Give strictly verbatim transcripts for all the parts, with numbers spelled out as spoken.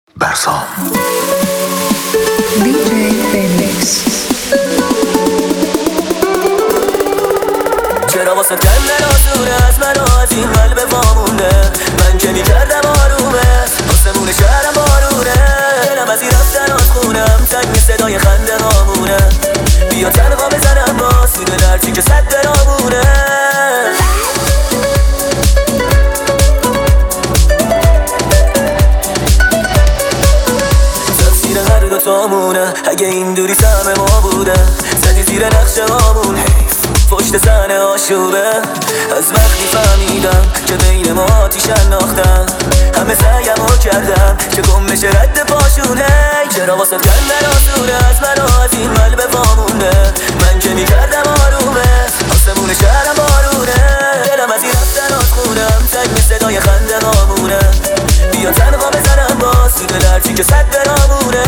برسام دی جی فینیکس. چرا واسه کندن آسونه از من و از این قلب وامونده، من که میکردم آرومه آسمون شهرم بارونه، دلم از این رفتن از خونم تنگ صدای خنده هامونه، بیا تنها بزنم با سوده درچی که صد درامونه. تفسیر هر دوتامونه اگه این دوری سهم ما بوده، زدی زیر نقشه هامون پشت زن آشوبه. از وقتی فهمیدم که بین ما آتیش انداختم، همه سعیمو کردم که گم بشه رد پاشونه. چرا واسه کندن آسونه از من و از این قلب وامونده، من که میکردم آرومه آسمون شهرم بارونه، دلم از این رفتن از خونم تنگ صدای خنده هامونه، بیا تنها بزنم با سوده درچی که صد درامونه.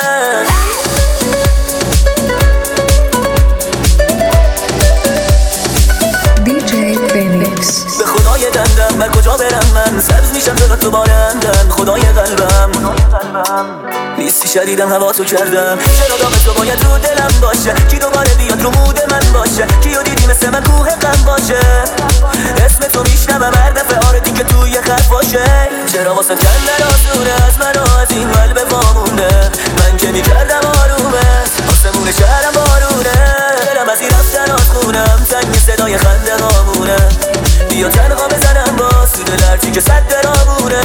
به خدای دندم بر کجا برم من، سبز میشم جلو تو بارندن خدای قلبم نیستی شدیدم هوا تو کردم. چرا داغ تو باید رو دلم باشه، کی دوباره بیاد رو مود من باشه، کیو دیدی مثل من کوه غم باشه، اسم تو میشنوم هر دفعه آردی که توی خط باشه. چرا واسه کندن آسونه از من و از این قلب وامونده، من که میکردم آرومه آسمون شهرم بارونه، دلم از این رفتن از خونم تنگ صدای خنده هامونه، بیا تنها بزنم با سوده درچی که صد درامونه.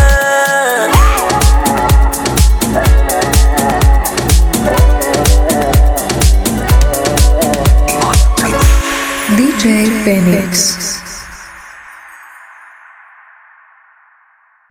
دی جی فینیکس.